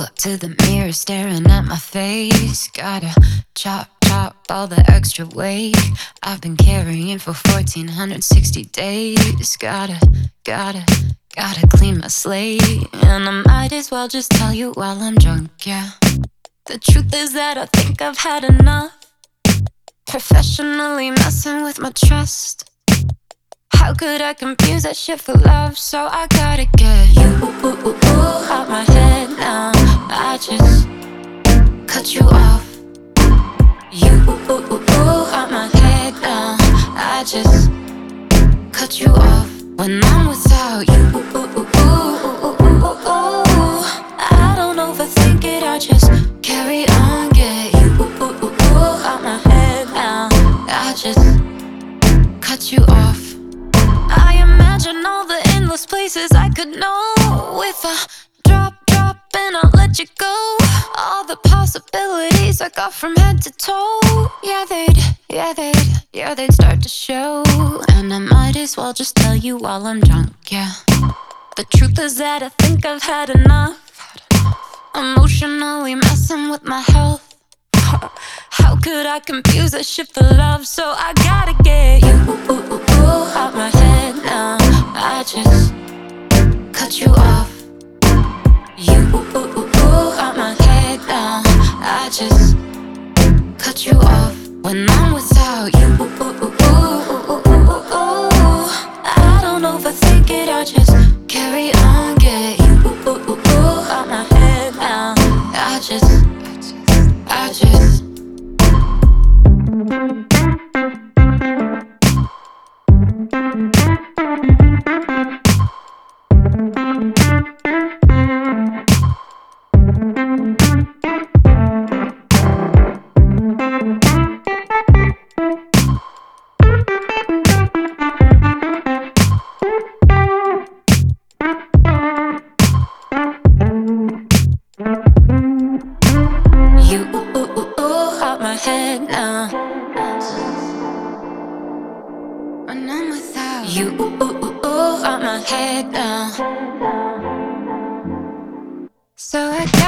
up to the mirror staring at my face. Gotta chop all the extra weight I've been carrying for 1460 days. Gotta clean my slate. And I might as well just tell you while I'm drunk, yeah. The truth is that I think I've had enough. Professionally messing with my trust. How could I confuse that shit for love? So I gotta get you out my head now. I just cut you off. You out my head now. I just cut you off. When I'm without you, I don't overthink it. I just carry on. Get you out my head now. I just cut you off. I imagine all the endless places I could know. If I drop and I'll let you go. All the possibilities I got from head to toe. Yeah, they'd start to show. And I might as well just tell you while I'm drunk, yeah. The truth is that I think I've had enough. Emotionally messing with my health. How could I confuse that shit for love? So I gotta get you out my head now. I just cut you off. You out my head now. I just cut you off. When I'm without you, I don't overthink it. I just carry on. Get you out my head now. I just you out my head now. When I'm without you, out my head now. So I